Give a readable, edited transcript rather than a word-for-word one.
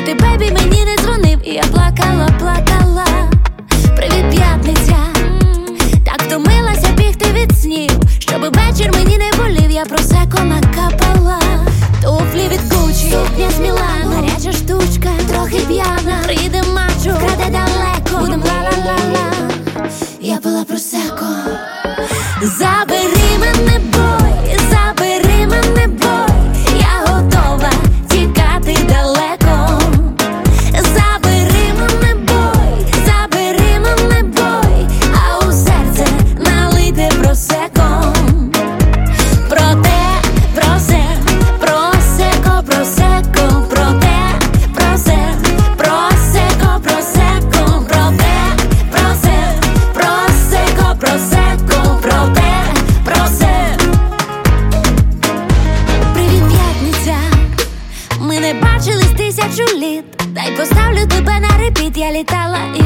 ти, бейбі, мені не дзвонив, і я плакала, плакала. Привіт, п'ятниця. Так втомилася бігти від снів, щоби вечір мені не болів, я просеко накапала. Туфлі від Гуччі, сукня з Мілану, гаряча штучка, трохи п'яна. Приїде мачо, вкраде далеко, будем ла-ла-ла-ла. Я пила просеко. Забери мене, бой, забери мене, бой, я готова тікати далеко. Забери мене, бой, забери мене, бой, а у серце налийте просеко. Проте, просе, просеко, просеко, проте, просе, просеко, просеко, проте, просе, просеко, просеко, проте, просе. Привіт, п'ятниця. Ми не бачились 1000 літ. Дай поставлю тебе на репіт. Я літала